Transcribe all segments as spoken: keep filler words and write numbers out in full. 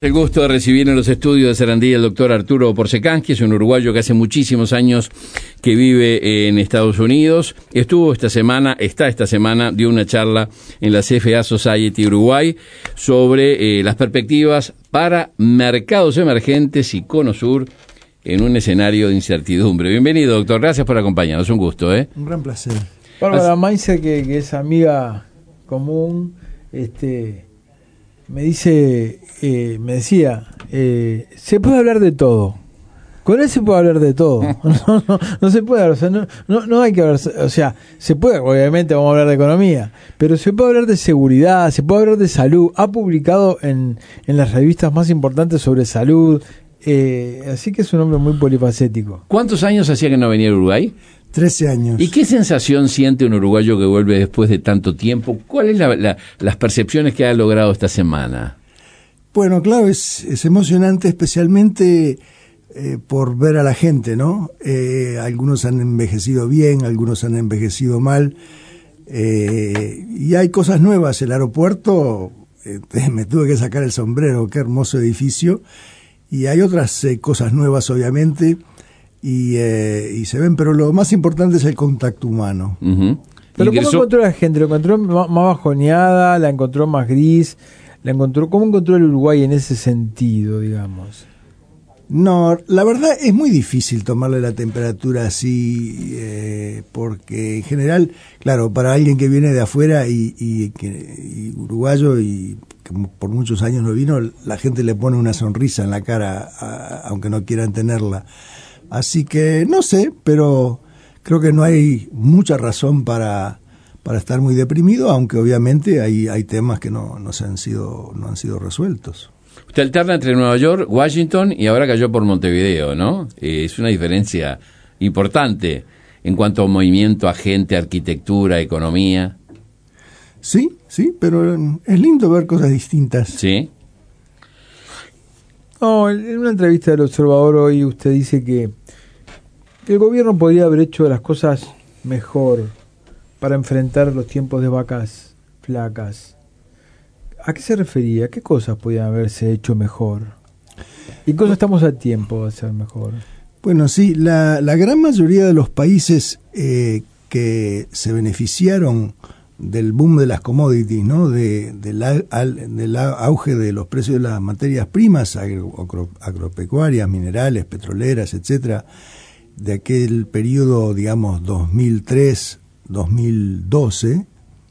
El gusto de recibir en los estudios de Sarandí al doctor Arturo Porzecanski, es un uruguayo que hace muchísimos años que vive en Estados Unidos. Estuvo esta semana, está esta semana, dio una charla en la C F A Society Uruguay sobre eh, las perspectivas para mercados emergentes y Cono Sur en un escenario de incertidumbre. Bienvenido, doctor, gracias por acompañarnos, un gusto. ¿eh? Un gran placer. Bárbara Mainzer, que, que es amiga común, este... me dice, eh, me decía, eh, se puede hablar de todo. Con él se puede hablar de todo. No, no, no se puede hablar, o sea, no, no, no hay que hablar, o sea, se puede, obviamente vamos a hablar de economía, pero se puede hablar de seguridad, se puede hablar de salud. Ha publicado en, en las revistas más importantes sobre salud, eh, así que es un hombre muy polifacético. ¿Cuántos años hacía que no venía a Uruguay? Trece años. ¿Y qué sensación siente un uruguayo que vuelve después de tanto tiempo? ¿Cuáles son la, la, las percepciones que ha logrado esta semana? Bueno, claro, es, es emocionante, especialmente eh, por ver a la gente, ¿no? Eh, algunos han envejecido bien, algunos han envejecido mal, eh, y hay cosas nuevas. El aeropuerto, eh, me tuve que sacar el sombrero, qué hermoso edificio, y hay otras eh, cosas nuevas, obviamente, y, eh, y se ven, pero lo más importante es el contacto humano. Uh-huh. Pero Ingresó... ¿cómo encontró la gente? ¿Lo encontró más bajoneada? ¿La encontró más gris? ¿La encontró? ¿Cómo encontró el Uruguay en ese sentido, digamos? No, la verdad es muy difícil tomarle la temperatura así, eh, porque en general, claro, para alguien que viene de afuera y, y, que, y uruguayo y que por muchos años no vino, la gente le pone una sonrisa en la cara, a, aunque no quieran tenerla. Así que no sé, pero creo que no hay mucha razón para, para estar muy deprimido, aunque obviamente hay, hay temas que no, no, se han sido, no han sido resueltos. Usted alterna entre Nueva York, Washington y ahora cayó por Montevideo, ¿no? Eh, es una diferencia importante en cuanto a movimiento, a gente, arquitectura, economía. Sí, sí, pero es lindo ver cosas distintas. Sí. No, en una entrevista del Observador hoy usted dice que el gobierno podría haber hecho las cosas mejor para enfrentar los tiempos de vacas flacas. ¿A qué se refería? ¿Qué cosas podían haberse hecho mejor? ¿Y cosas estamos a tiempo de hacer mejor? Bueno, sí, la, la gran mayoría de los países eh, que se beneficiaron del boom de las commodities, ¿no? De, de la, al, del auge de los precios de las materias primas agro, agro, agropecuarias, minerales, petroleras, etcétera, de aquel periodo, digamos, dos mil tres a dos mil doce,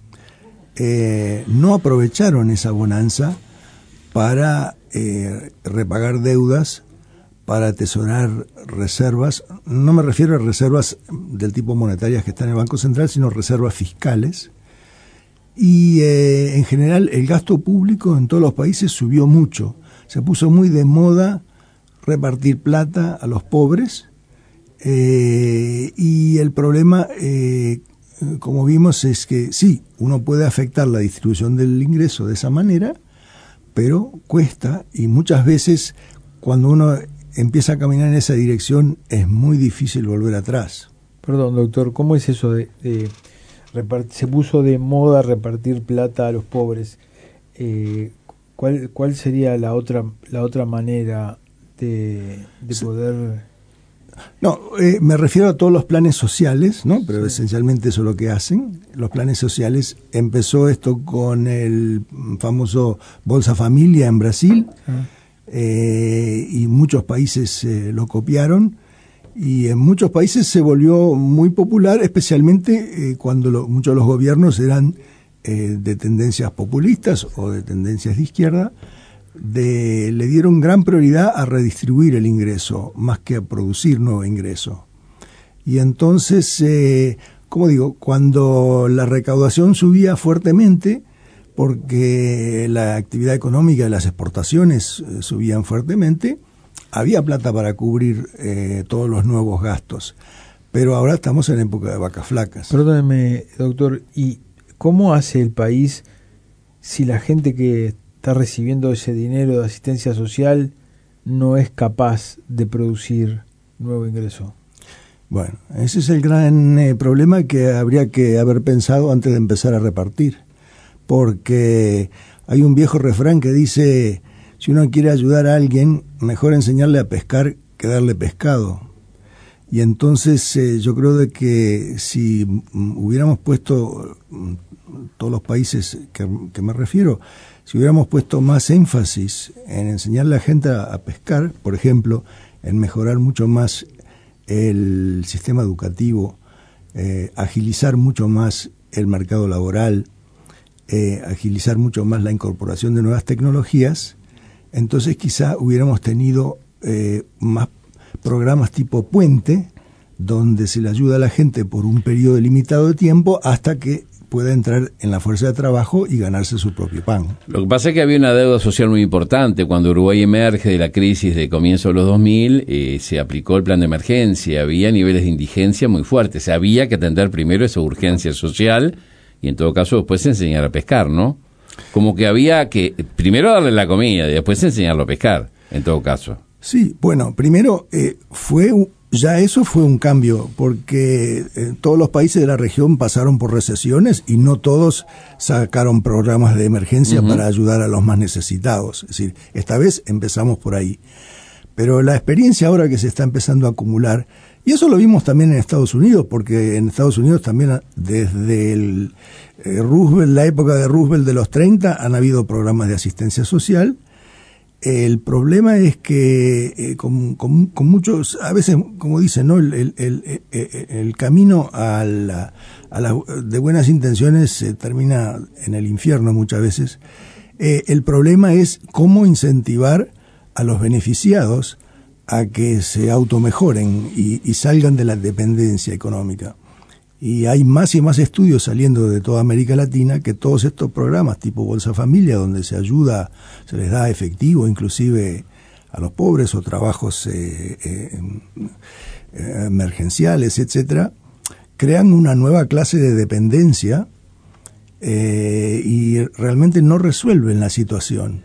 eh, no aprovecharon esa bonanza para eh, repagar deudas, para atesorar reservas. No me refiero a reservas del tipo monetarias que están en el Banco Central, sino reservas fiscales. Y eh, en general el gasto público en todos los países subió mucho. Se puso muy de moda repartir plata a los pobres, eh, y el problema, eh, como vimos, es que sí, uno puede afectar la distribución del ingreso de esa manera, pero cuesta, y muchas veces cuando uno empieza a caminar en esa dirección es muy difícil volver atrás. Perdón, doctor, ¿cómo es eso de... de... se puso de moda repartir plata a los pobres? Eh, ¿cuál, cuál sería la otra la otra manera de, de sí. poder...? No, eh, me refiero a todos los planes sociales, ¿no? Pero sí. Esencialmente eso es lo que hacen. Los planes sociales, empezó esto con el famoso Bolsa Familia en Brasil, ah. eh, y muchos países eh, lo copiaron. Y en muchos países se volvió muy popular, especialmente eh, cuando lo, muchos de los gobiernos eran eh, de tendencias populistas o de tendencias de izquierda, de, le dieron gran prioridad a redistribuir el ingreso, más que a producir nuevo ingreso. Y entonces, eh, como digo, cuando la recaudación subía fuertemente, porque la actividad económica y las exportaciones eh, subían fuertemente, había plata para cubrir eh, todos los nuevos gastos, pero ahora estamos en época de vacas flacas. Perdóneme, doctor, ¿y cómo hace el país si la gente que está recibiendo ese dinero de asistencia social no es capaz de producir nuevo ingreso? Bueno, ese es el gran eh, problema que habría que haber pensado antes de empezar a repartir, porque hay un viejo refrán que dice: si uno quiere ayudar a alguien, mejor enseñarle a pescar que darle pescado. Y entonces eh, yo creo de que si hubiéramos puesto, todos los países que, que me refiero, si hubiéramos puesto más énfasis en enseñarle a la gente a, a pescar, por ejemplo, en mejorar mucho más el sistema educativo, eh, agilizar mucho más el mercado laboral, eh, agilizar mucho más la incorporación de nuevas tecnologías, entonces quizá hubiéramos tenido eh, más programas tipo puente, donde se le ayuda a la gente por un periodo limitado de tiempo hasta que pueda entrar en la fuerza de trabajo y ganarse su propio pan. Lo que pasa es que había una deuda social muy importante. Cuando Uruguay emerge de la crisis de comienzo de los dos mil, eh, se aplicó el plan de emergencia. Había niveles de indigencia muy fuertes. Había que atender primero esa urgencia social y en todo caso después enseñar a pescar, ¿no? Como que había que primero darle la comida y después enseñarlo a pescar, en todo caso. Sí, bueno, primero eh, fue ya eso fue un cambio, porque eh, todos los países de la región pasaron por recesiones y no todos sacaron programas de emergencia uh-huh. para ayudar a los más necesitados. Es decir, esta vez empezamos por ahí. Pero la experiencia ahora que se está empezando a acumular, y eso lo vimos también en Estados Unidos, porque en Estados Unidos también desde el, eh, Roosevelt, la época de Roosevelt de los treinta, han habido programas de asistencia social. El problema es que eh, con, con, con muchos, a veces, como dicen, ¿no? el, el, el, el, el camino a la, a la, de buenas intenciones se termina en el infierno muchas veces. Eh, el problema es cómo incentivar a los beneficiados a que se automejoren y, y salgan de la dependencia económica. Y hay más y más estudios saliendo de toda América Latina que todos estos programas tipo Bolsa Familia, donde se ayuda, se les da efectivo inclusive a los pobres o trabajos eh, eh, eh, emergenciales, etcétera, crean una nueva clase de dependencia eh, y realmente no resuelven la situación.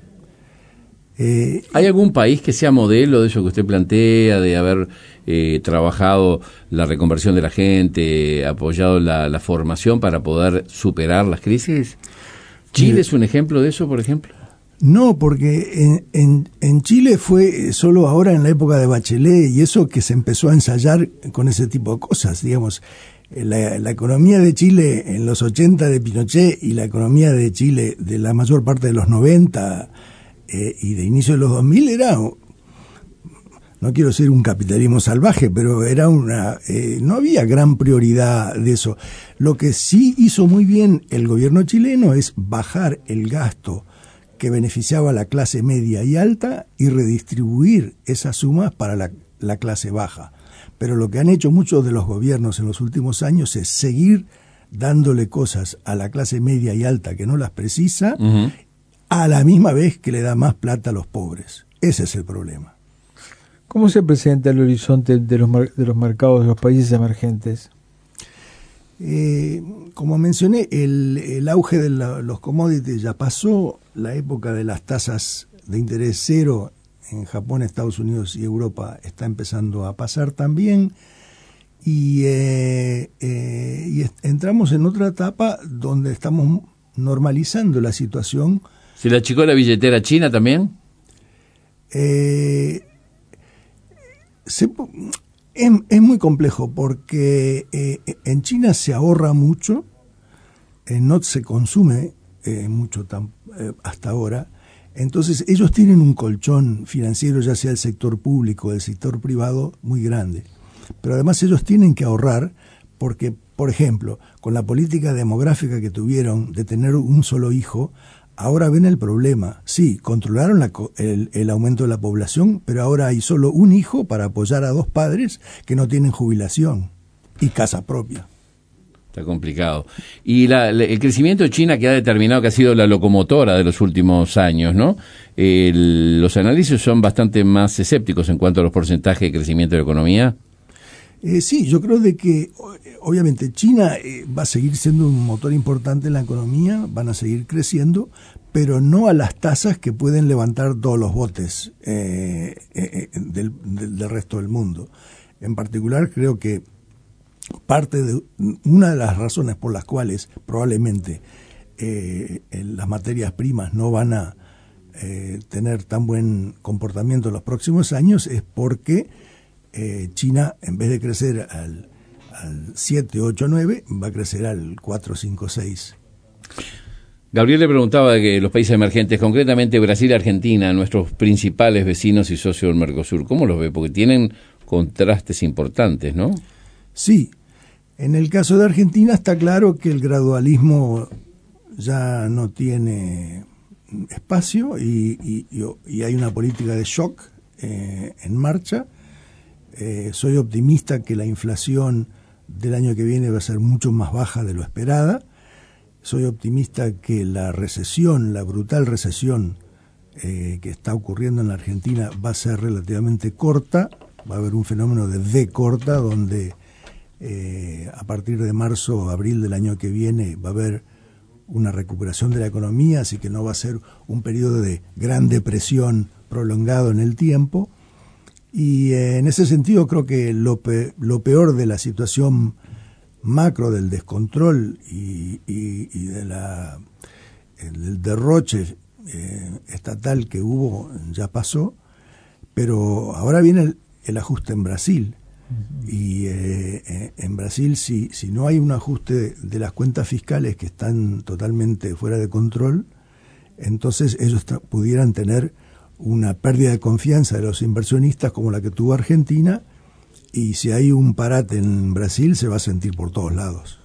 Eh, ¿Hay algún país que sea modelo de eso que usted plantea, de haber eh, trabajado la reconversión de la gente, apoyado la, la formación para poder superar las crisis? ¿Chile es un ejemplo de eso, por ejemplo? No, porque en, en, en Chile fue solo ahora en la época de Bachelet y eso que se empezó a ensayar con ese tipo de cosas, digamos. La, la economía de Chile en los ochenta de Pinochet y la economía de Chile de la mayor parte de los noventa Eh, y de inicio de los dos mil era, no quiero decir un capitalismo salvaje, pero era una, eh, no había gran prioridad de eso. Lo que sí hizo muy bien el gobierno chileno es bajar el gasto que beneficiaba a la clase media y alta y redistribuir esas sumas para la, la clase baja. Pero lo que han hecho muchos de los gobiernos en los últimos años es seguir dándole cosas a la clase media y alta que no las precisa, uh-huh. a la misma vez que le da más plata a los pobres. Ese es el problema. ¿Cómo se presenta el horizonte de los, de los mercados de los países emergentes? Eh, como mencioné, el, el auge de la, los commodities ya pasó, la época de las tasas de interés cero en Japón, Estados Unidos y Europa está empezando a pasar también, y, eh, eh, y est- entramos en otra etapa donde estamos normalizando la situación. ¿Se le achicó la billetera china también? Eh, se, es, es muy complejo porque eh, en China se ahorra mucho, eh, no se consume eh, mucho tan, eh, hasta ahora. Entonces ellos tienen un colchón financiero, ya sea el sector público o el sector privado, muy grande. Pero además ellos tienen que ahorrar porque, por ejemplo, con la política demográfica que tuvieron de tener un solo hijo, ahora ven el problema. Sí, controlaron la, el, el aumento de la población, pero ahora hay solo un hijo para apoyar a dos padres que no tienen jubilación y casa propia. Está complicado. Y la, la, el crecimiento de China, que ha determinado que ha sido la locomotora de los últimos años, ¿no? El, los análisis son bastante más escépticos en cuanto a los porcentajes de crecimiento de la economía. Eh, sí, yo creo de que obviamente China eh, va a seguir siendo un motor importante en la economía, van a seguir creciendo, pero no a las tasas que pueden levantar todos los botes eh, eh, del, del, del resto del mundo. En particular, creo que parte de una de las razones por las cuales probablemente eh, las materias primas no van a eh, tener tan buen comportamiento en los próximos años es porque eh, China, en vez de crecer al, al siete, ocho, nueve, va a crecer al cuatro, cinco, seis. Gabriel le preguntaba de que los países emergentes, concretamente Brasil y Argentina, nuestros principales vecinos y socios del Mercosur, ¿cómo los ve? Porque tienen contrastes importantes, ¿no? Sí. En el caso de Argentina está claro que el gradualismo ya no tiene espacio y, y, y hay una política de shock eh, en marcha. Eh, soy optimista que la inflación del año que viene va a ser mucho más baja de lo esperada. Soy optimista que la recesión, la brutal recesión eh, que está ocurriendo en la Argentina va a ser relativamente corta. Va a haber un fenómeno de V corta donde eh, a partir de marzo o abril del año que viene va a haber una recuperación de la economía, así que no va a ser un periodo de gran depresión prolongado en el tiempo. Y eh, en ese sentido creo que lo, pe- lo peor de la situación macro del descontrol y, y, y de la, del derroche eh, estatal que hubo ya pasó, pero ahora viene el, el ajuste en Brasil. Uh-huh. Y eh, en Brasil, si, si no hay un ajuste de, de las cuentas fiscales que están totalmente fuera de control, entonces ellos tra- pudieran tener una pérdida de confianza de los inversionistas como la que tuvo Argentina. Y si hay un parate en Brasil, se va a sentir por todos lados.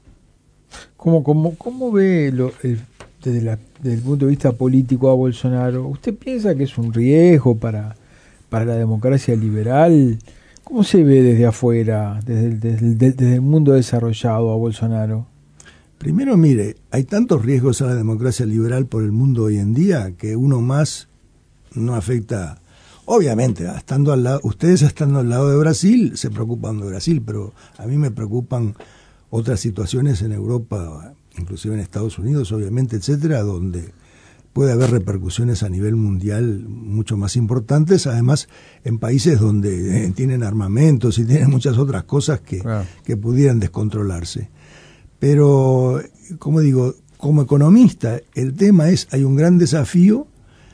¿Cómo, cómo, cómo ve lo, el, desde, la, desde el punto de vista político a Bolsonaro? ¿Usted piensa que es un riesgo para, para la democracia liberal? ¿Cómo se ve desde afuera, desde el, desde, el, desde el mundo desarrollado a Bolsonaro? Primero, mire, hay tantos riesgos a la democracia liberal por el mundo hoy en día que uno más no afecta. Obviamente, estando al lado, ustedes estando al lado de Brasil se preocupan de Brasil, pero a mí me preocupan otras situaciones en Europa, inclusive en Estados Unidos, obviamente, etcétera, donde puede haber repercusiones a nivel mundial mucho más importantes, además en países donde eh, tienen armamentos y tienen muchas otras cosas que, claro, que pudieran descontrolarse. Pero, como digo, como economista, el tema es, hay un gran desafío.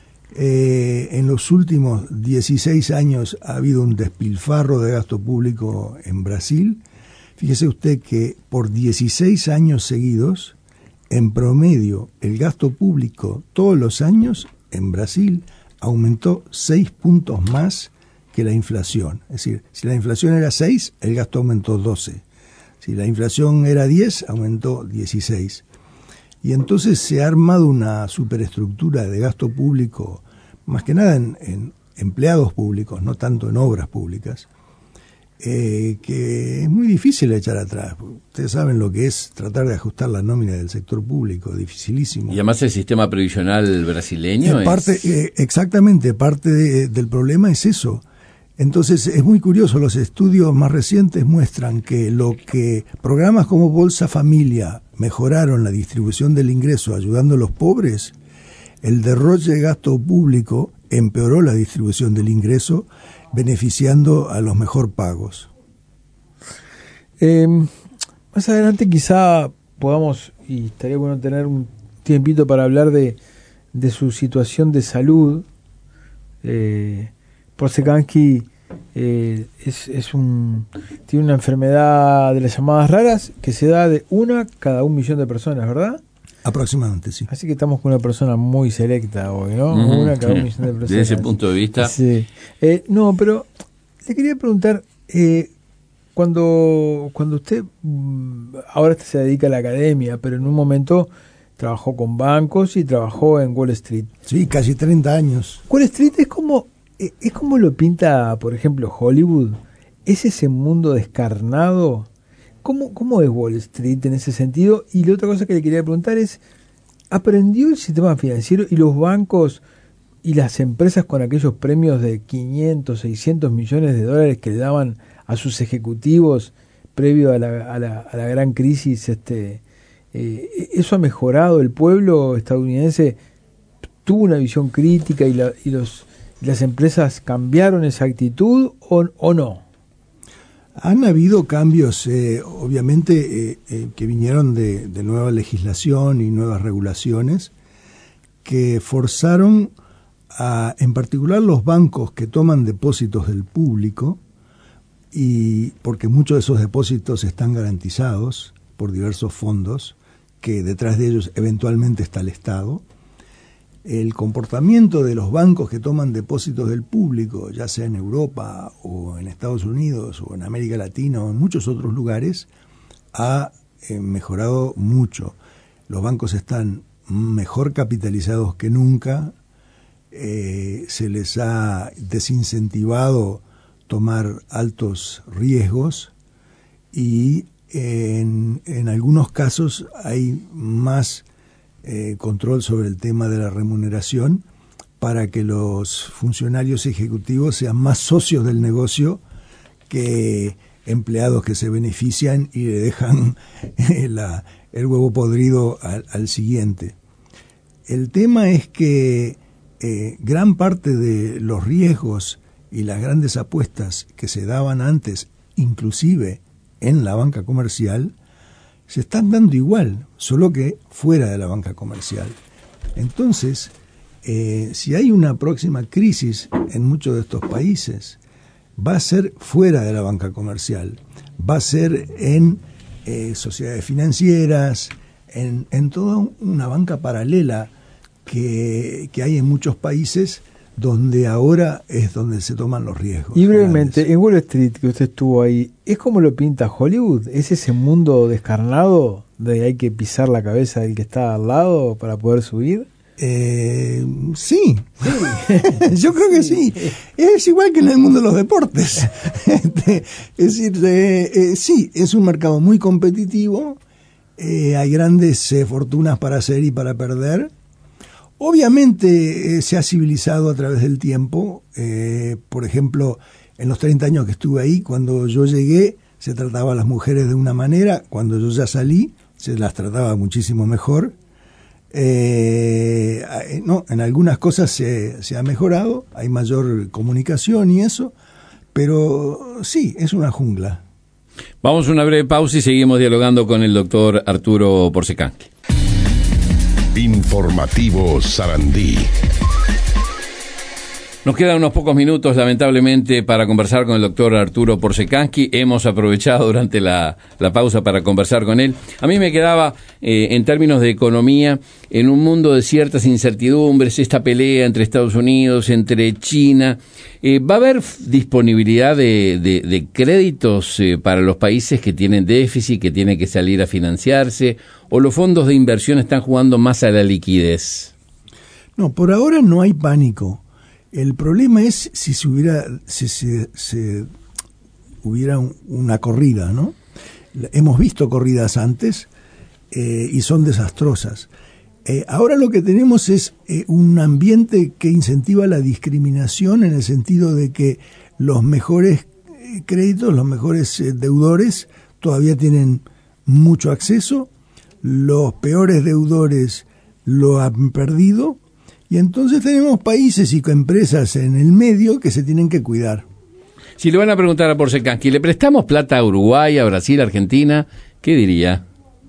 Eh, en los últimos dieciséis años ha habido un despilfarro de gasto público en Brasil. Fíjese usted que por dieciséis años seguidos, en promedio, el gasto público todos los años en Brasil aumentó seis puntos más que la inflación. Es decir, si la inflación era seis, el gasto aumentó doce. Si la inflación era diez, aumentó dieciséis. Y entonces se ha armado una superestructura de gasto público, más que nada en, en empleados públicos, no tanto en obras públicas, eh, que es muy difícil echar atrás. Ustedes saben lo que es tratar de ajustar la nómina del sector público, dificilísimo. Y además el sistema previsional brasileño eh, parte, es... eh, exactamente, parte de, del problema es eso. Entonces es muy curioso, los estudios más recientes muestran que lo que programas como Bolsa Familia mejoraron la distribución del ingreso ayudando a los pobres, el derroche de gasto público empeoró la distribución del ingreso beneficiando a los mejor pagos. Eh, más adelante quizá podamos, y estaría bueno tener un tiempito para hablar de, de su situación de salud. Eh, Porzekanski eh, es, es un, tiene una enfermedad de las llamadas raras que se da de una cada un millón de personas, ¿verdad? Aproximadamente, sí. Así que estamos con una persona muy selecta hoy, ¿no? Uh-huh, una cada sí. un millón de personas. Desde ese punto de vista. Sí. Eh, no, pero le quería preguntar, eh, cuando, cuando usted ahora se dedica a la academia, pero en un momento trabajó con bancos y trabajó en Wall Street. Sí, casi treinta años. Wall Street es como... ¿Es como lo pinta, por ejemplo, Hollywood? ¿Es ese mundo descarnado? ¿Cómo, cómo es Wall Street en ese sentido? Y la otra cosa que le quería preguntar es, ¿aprendió el sistema financiero y los bancos y las empresas con aquellos premios de quinientos, seiscientos millones de dólares que le daban a sus ejecutivos previo a la, a la, a la gran crisis? Este, eh, ¿Eso ha mejorado? ¿El pueblo estadounidense tuvo una visión crítica y, la, y los... ¿Las empresas cambiaron esa actitud o, o no? Han habido cambios, eh, obviamente, eh, eh, que vinieron de, de nueva legislación y nuevas regulaciones que forzaron a, en particular los bancos que toman depósitos del público, y porque muchos de esos depósitos están garantizados por diversos fondos, que detrás de ellos eventualmente está el Estado. El comportamiento de los bancos que toman depósitos del público, ya sea en Europa o en Estados Unidos o en América Latina o en muchos otros lugares, ha eh, mejorado mucho. Los bancos están mejor capitalizados que nunca, eh, se les ha desincentivado tomar altos riesgos y en, en algunos casos hay más eh, control sobre el tema de la remuneración para que los funcionarios ejecutivos sean más socios del negocio que empleados que se benefician y le dejan la, el huevo podrido al, al siguiente. El tema es que eh, gran parte de los riesgos y las grandes apuestas que se daban antes, inclusive en la banca comercial, se están dando igual, solo que fuera de la banca comercial. Entonces, eh, si hay una próxima crisis en muchos de estos países, va a ser fuera de la banca comercial, va a ser en eh, sociedades financieras, en, en toda una banca paralela que, que hay en muchos países, donde ahora es donde se toman los riesgos. Y brevemente, grandes. En Wall Street, que usted estuvo ahí, ¿es como lo pinta Hollywood? ¿Es ese mundo descarnado de hay que pisar la cabeza del que está al lado para poder subir? Eh, sí, sí. Yo creo que sí. Es igual que en el mundo de los deportes. Este, es decir, eh, eh, sí, es un mercado muy competitivo, eh, hay grandes eh, fortunas para hacer y para perder. Obviamente eh, se ha civilizado a través del tiempo. Eh, por ejemplo, en los treinta años que estuve ahí, cuando yo llegué, se trataba a las mujeres de una manera. Cuando yo ya salí, se las trataba muchísimo mejor. Eh, no, en algunas cosas se, se ha mejorado, hay mayor comunicación y eso, pero sí, es una jungla. Vamos a una breve pausa y seguimos dialogando con el doctor Arturo Porzecanqui. Informativo Sarandí. Nos quedan unos pocos minutos, lamentablemente, para conversar con el doctor Arturo Porzecanqui. Hemos aprovechado durante la, la pausa para conversar con él. A mí me quedaba, eh, en términos de economía, en un mundo de ciertas incertidumbres, esta pelea entre Estados Unidos, entre China. Eh, ¿Va a haber disponibilidad de, de, de créditos eh, para los países que tienen déficit, que tienen que salir a financiarse? ¿O los fondos de inversión están jugando más a la liquidez? No, por ahora no hay pánico. El problema es si se hubiera, si, si, si hubiera un, una corrida, ¿no? Hemos visto corridas antes eh, y son desastrosas. Eh, ahora lo que tenemos es eh, un ambiente que incentiva la discriminación en el sentido de que los mejores eh, créditos, los mejores eh, deudores todavía tienen mucho acceso, los peores deudores lo han perdido. Y entonces tenemos países y empresas en el medio que se tienen que cuidar. Si le van a preguntar a Porzecanqui, ¿le prestamos plata a Uruguay, a Brasil, a Argentina? ¿Qué diría?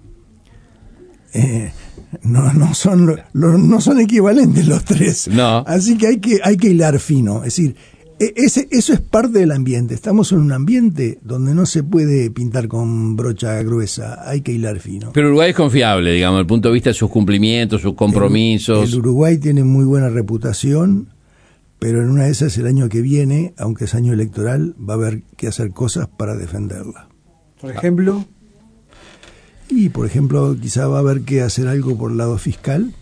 Eh, no, no son lo, no son equivalentes los tres. No. Así que hay que hay que hilar fino. Es decir, ese, eso es parte del ambiente. Estamos en un ambiente donde no se puede pintar con brocha gruesa, hay que hilar fino. Pero Uruguay es confiable, digamos, desde el punto de vista de sus cumplimientos, sus compromisos. El, el Uruguay tiene muy buena reputación, pero en una de esas el año que viene, aunque es año electoral, va a haber que hacer cosas para defenderla. Por ejemplo... Y, por ejemplo, quizá va a haber que hacer algo por el lado fiscal,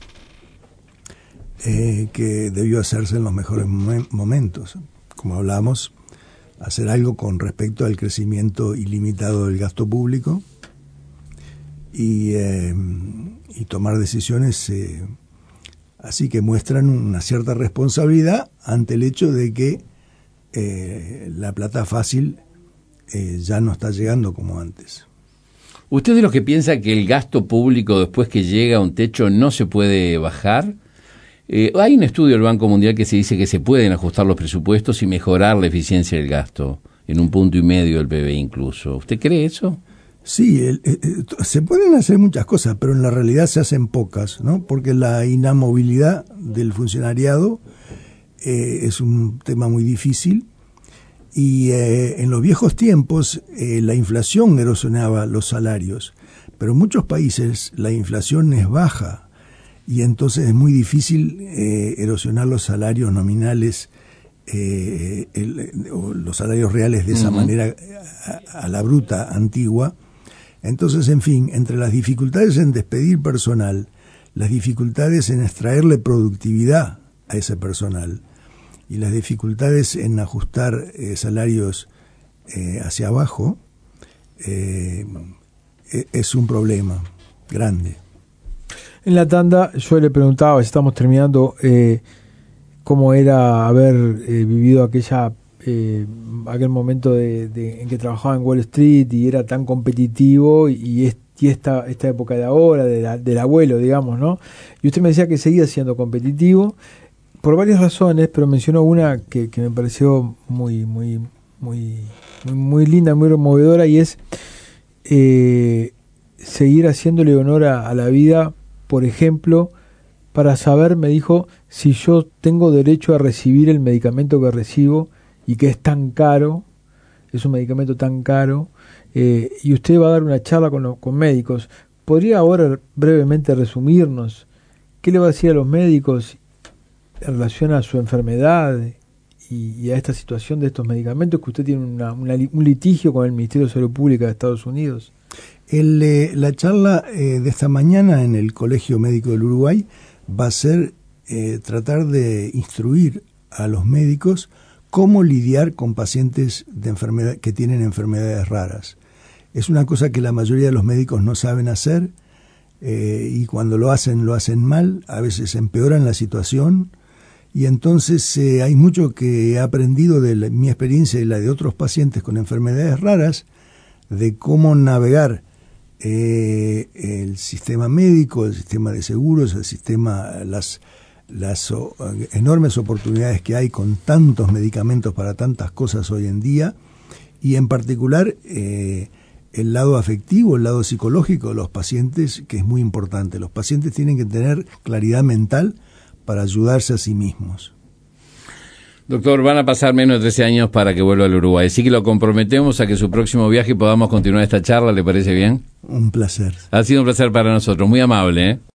eh, que debió hacerse en los mejores mom- momentos. Como hablamos, hacer algo con respecto al crecimiento ilimitado del gasto público y, eh, y tomar decisiones eh, así que muestran una cierta responsabilidad ante el hecho de que eh, la plata fácil eh, ya no está llegando como antes. ¿Usted es de los que piensa que el gasto público después que llega a un techo no se puede bajar? Eh, hay un estudio del Banco Mundial que se dice que se pueden ajustar los presupuestos y mejorar la eficiencia del gasto, en un punto y medio del P B I incluso. ¿Usted cree eso? Sí, el, el, se pueden hacer muchas cosas, pero en la realidad se hacen pocas, ¿no? Porque la inamovilidad del funcionariado eh, es un tema muy difícil. Y eh, en los viejos tiempos eh, la inflación erosionaba los salarios, pero en muchos países la inflación es baja y entonces es muy difícil eh, erosionar los salarios nominales eh, el, o los salarios reales de esa uh-huh. manera a, a la bruta antigua. Entonces, en fin, entre las dificultades en despedir personal, las dificultades en extraerle productividad a ese personal y las dificultades en ajustar eh, salarios eh, hacia abajo, eh, es un problema grande. En la tanda yo le preguntaba, estamos terminando, eh, cómo era haber eh, vivido aquella eh, aquel momento de, de, en que trabajaba en Wall Street y era tan competitivo y, es, y esta, esta época de ahora, de la, del abuelo, digamos, ¿no? Y usted me decía que seguía siendo competitivo por varias razones, pero mencionó una que, que me pareció muy, muy, muy, muy, muy linda, muy removedora, y es eh, seguir haciéndole honor a, a la vida, por ejemplo, para saber, me dijo, si yo tengo derecho a recibir el medicamento que recibo y que es tan caro, es un medicamento tan caro, eh, y usted va a dar una charla con, con médicos. ¿Podría ahora brevemente resumirnos qué le va a decir a los médicos en relación a su enfermedad y, y a esta situación de estos medicamentos, que usted tiene una, una, un litigio con el Ministerio de Salud Pública de Estados Unidos? El, eh, la charla eh, de esta mañana en el Colegio Médico del Uruguay va a ser eh, tratar de instruir a los médicos cómo lidiar con pacientes de enfermedad, que tienen enfermedades raras. Es una cosa que la mayoría de los médicos no saben hacer, eh, y cuando lo hacen, lo hacen mal, a veces empeoran la situación. Y entonces eh, hay mucho que he aprendido de la, mi experiencia y la de otros pacientes con enfermedades raras, de cómo navegar eh, el sistema médico, el sistema de seguros, el sistema, las, las oh, enormes oportunidades que hay con tantos medicamentos para tantas cosas hoy en día, y en particular eh, el lado afectivo, el lado psicológico de los pacientes, que es muy importante. Los pacientes tienen que tener claridad mental para ayudarse a sí mismos. Doctor, van a pasar menos de trece años para que vuelva al Uruguay, así que lo comprometemos a que su próximo viaje podamos continuar esta charla, ¿le parece bien? Un placer. Ha sido un placer para nosotros, muy amable, ¿eh?